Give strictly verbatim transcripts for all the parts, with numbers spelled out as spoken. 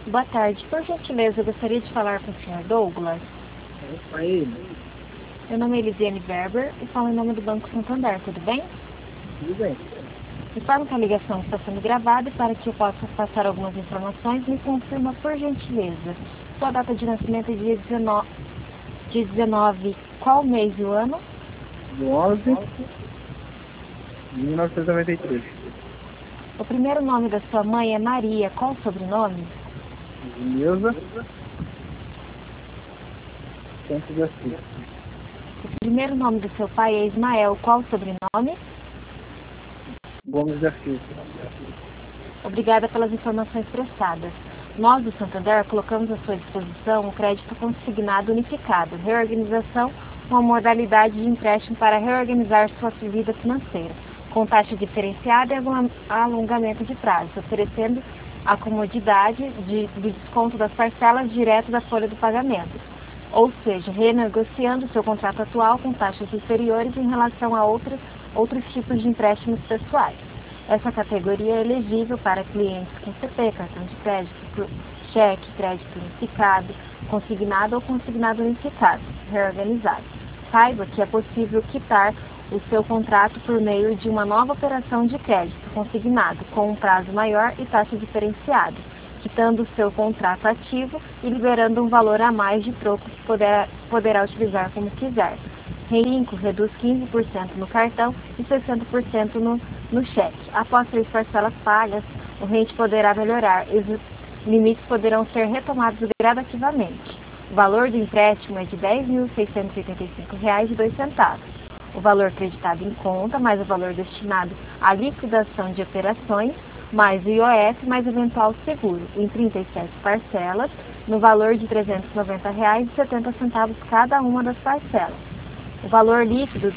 Boa tarde. Por gentileza, eu gostaria de falar com o senhor Douglas. Opa, ele. Meu nome é Elisiane Berber e falo em nome do Banco Santander, tudo bem? Tudo bem. Informo que a ligação está sendo gravada e para que eu possa passar algumas informações, me confirma por gentileza. Sua data de nascimento é dia dezenove, dia dezenove, qual mês e o ano? Do onze de mil novecentos e noventa e três. O primeiro nome da sua mãe é Maria, qual o sobrenome? Neuza Santos da Silva. O primeiro nome do seu pai é Ismael, qual o sobrenome? Gomes da Silva. Obrigada pelas informações prestadas. Nós, do Santander, colocamos à sua disposição o crédito consignado unificado, reorganização, uma modalidade de empréstimo para reorganizar sua vida financeira, com taxa diferenciada e alongamento de prazo, oferecendo a comodidade de, de desconto das parcelas direto da folha do pagamento, ou seja, renegociando seu contrato atual com taxas inferiores em relação a outros, outros tipos de empréstimos pessoais. Essa categoria é elegível para clientes com C P, cartão de crédito, cheque, crédito unificado, consignado ou consignado unificado, reorganizado. Saiba que é possível quitar o seu contrato por meio de uma nova operação de crédito consignado, com um prazo maior e taxa diferenciada, quitando o seu contrato ativo e liberando um valor a mais de troco que poderá, poderá utilizar como quiser. Reinco reduz quinze por cento no cartão e sessenta por cento no, no cheque. Após três parcelas pagas, o rente poderá melhorar e os limites poderão ser retomados gradativamente. O valor do empréstimo é de dez mil seiscentos e oitenta e cinco reais e dois centavos. O valor creditado em conta, mais o valor destinado à liquidação de operações, mais o I O F, mais eventual seguro, em trinta e sete parcelas, no valor de trezentos e noventa reais e setenta centavos cada uma das parcelas. O valor líquido,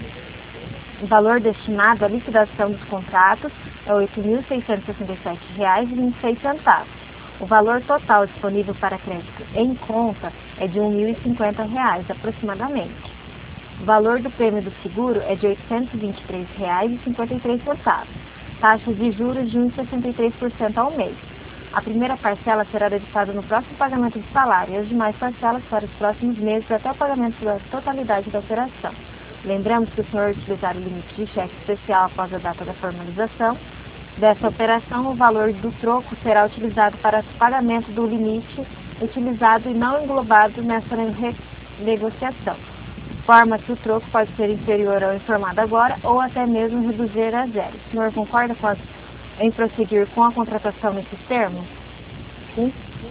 o valor destinado à liquidação dos contratos é oito mil seiscentos e sessenta e sete reais e vinte e seis centavos. O valor total disponível para crédito em conta é de um mil e cinquenta reais aproximadamente. O valor do prêmio do seguro é de oitocentos e vinte e três reais e cinquenta e três centavos. Taxas de juros de um vírgula sessenta e três por cento ao mês. A primeira parcela será debitada no próximo pagamento de salário e as demais parcelas para os próximos meses até o pagamento da totalidade da operação. Lembramos que o senhor utilizar o limite de cheque especial após a data da formalização dessa operação, o valor do troco será utilizado para o pagamento do limite utilizado e não englobado nessa negociação, forma que o troco pode ser inferior ao informado agora ou até mesmo reduzir a zero. O senhor concorda com as, em prosseguir com a contratação nesses termos? Sim.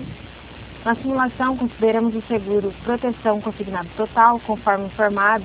Na simulação, consideramos o seguro proteção consignado total, conforme informado,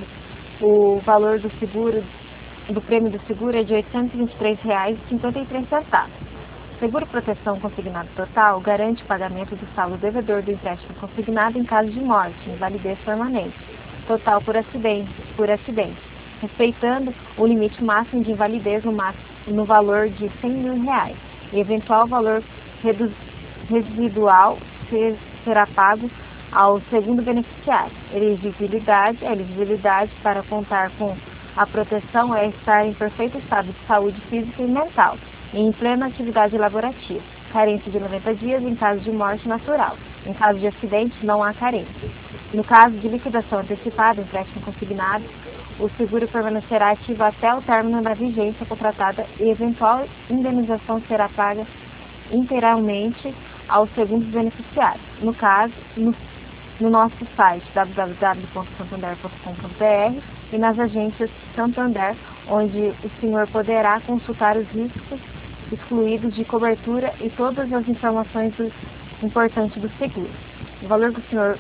o valor do seguro do prêmio do seguro é de oitocentos e vinte e três reais e cinquenta e três centavos. Seguro proteção consignado total garante o pagamento do saldo devedor do empréstimo consignado em caso de morte, invalidez permanente, total por acidente, por acidente, respeitando o limite máximo de invalidez no, máximo, no valor de cem mil reais, e eventual valor redu, residual ser, será pago ao segundo beneficiário. Elegibilidade, a elegibilidade para contar com a proteção é estar em perfeito estado de saúde física e mental e em plena atividade laborativa. Carência de noventa dias em caso de morte natural. Em caso de acidente, não há carência. No caso de liquidação antecipada, empréstimo consignado, o seguro permanecerá ativo até o término da vigência contratada e eventual indenização será paga integralmente aos segundos beneficiários. No caso, no, no nosso site w w w ponto santander ponto com ponto b r e nas agências Santander, onde o senhor poderá consultar os riscos excluídos de cobertura e todas as informações do, importantes do seguro. O valor que o senhor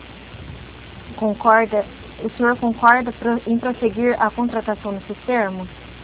concorda, o senhor concorda em prosseguir a contratação nesses termos?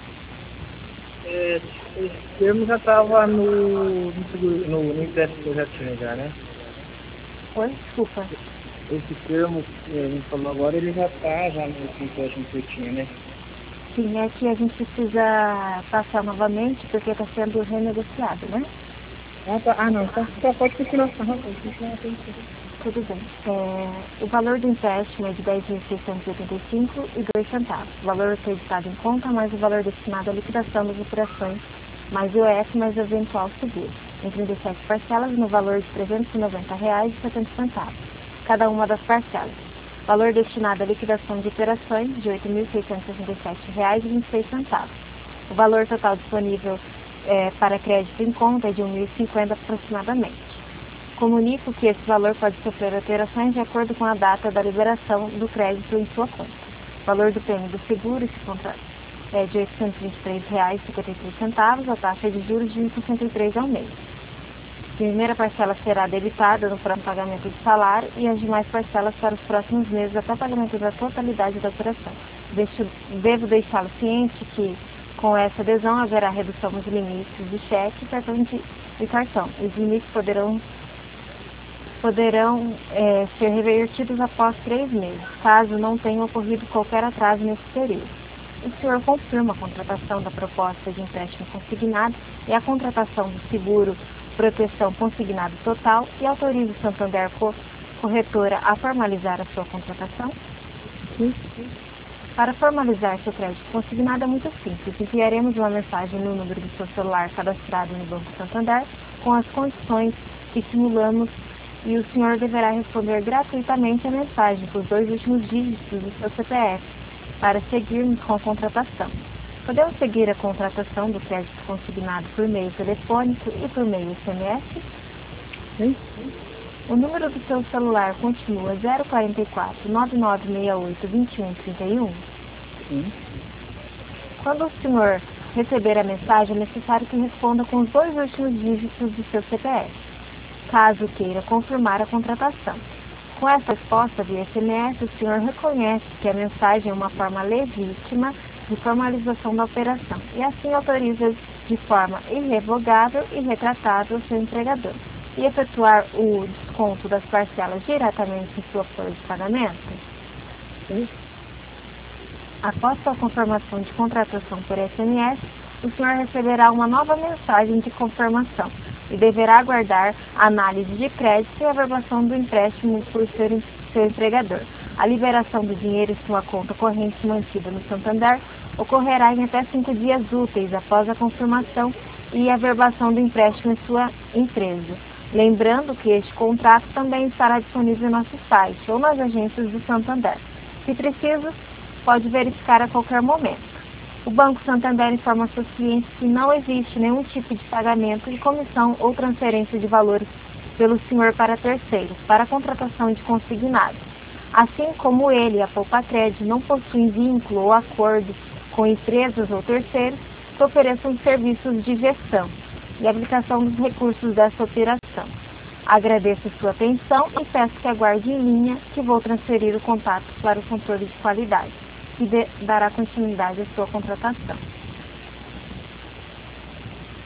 É, esse termo já estava no, no, seguro- no, no empréstimo que eu já tinha já, né? Oi, desculpa. Esse termo que a gente falou agora, ele já está já no empréstimo que eu tinha, né? Sim, é que a gente precisa passar novamente porque está sendo renegociado, né? Ah, tá. Ah, não. Então só pode continuar. Aham, pode continuar. Pode continuar. Tudo bem. É, o valor do empréstimo é de dez mil seiscentos e oitenta e cinco reais e dois centavos. O valor acreditado em conta mais o valor destinado à liquidação das operações, mais o I O F, mais o eventual seguro. em trinta e sete parcelas no valor de trezentos e noventa reais e setenta centavos, cada uma das parcelas. Valor destinado à liquidação de operações de oito mil seiscentos e sessenta e sete reais e vinte e seis centavos. O valor total disponível é, para crédito em conta é de um mil e cinquenta aproximadamente. Comunico que esse valor pode sofrer alterações de acordo com a data da liberação do crédito em sua conta. O valor do prêmio do seguro esse contrato é de oitocentos e vinte e três reais e cinquenta e três centavos, a taxa de juros de sessenta e três ao mês. A primeira parcela será debitada no próximo pagamento de salário e as demais parcelas para os próximos meses até o pagamento da totalidade da operação. Devo deixá-lo ciente que, com essa adesão, haverá redução nos limites de cheque e cartão. De, de cartão. Os limites poderão, poderão é, ser revertidos após três meses, caso não tenha ocorrido qualquer atraso nesse período. O senhor confirma a contratação da proposta de empréstimo consignado e a contratação do seguro proteção consignado total e autoriza o Santander Corretora a formalizar a sua contratação? Sim, sim. Para formalizar seu crédito consignado é muito simples. Enviaremos uma mensagem no número do seu celular cadastrado no Banco Santander com as condições que simulamos e o senhor deverá responder gratuitamente a mensagem com os dois últimos dígitos do seu C P F para seguirmos com a contratação. Podemos seguir a contratação do crédito consignado por meio telefônico e por meio S M S? Sim. O número do seu celular continua zero quatro quatro, nove nove seis oito, dois um três um? Sim. Quando o senhor receber a mensagem, é necessário que responda com os dois últimos dígitos do seu C P F, caso queira confirmar a contratação. Com essa resposta via S M S, o senhor reconhece que a mensagem é uma forma legítima de formalização da operação e assim autoriza de forma irrevogável e retratável o seu empregador e efetuar o desconto das parcelas diretamente em sua folha de pagamento? Sim. Após sua confirmação de contratação por S M S, o senhor receberá uma nova mensagem de confirmação e deverá aguardar a análise de crédito e a averbação do empréstimo por seu, seu empregador. A liberação do dinheiro em sua conta corrente mantida no Santander ocorrerá em até cinco dias úteis após a confirmação e a averbação do empréstimo em sua empresa. Lembrando que este contrato também estará disponível no nosso site ou nas agências do Santander. Se preciso, pode verificar a qualquer momento. O Banco Santander informa seus clientes que não existe nenhum tipo de pagamento de comissão ou transferência de valores pelo senhor para terceiros, para a contratação de consignado. Assim como ele e a Poupa-Crédito não possuem vínculo ou acordo com empresas ou terceiros que ofereçam serviços de gestão e aplicação dos recursos dessa operação. Agradeço sua atenção e peço que aguarde em linha que vou transferir o contato para o controle de qualidade, que dará continuidade à sua contratação.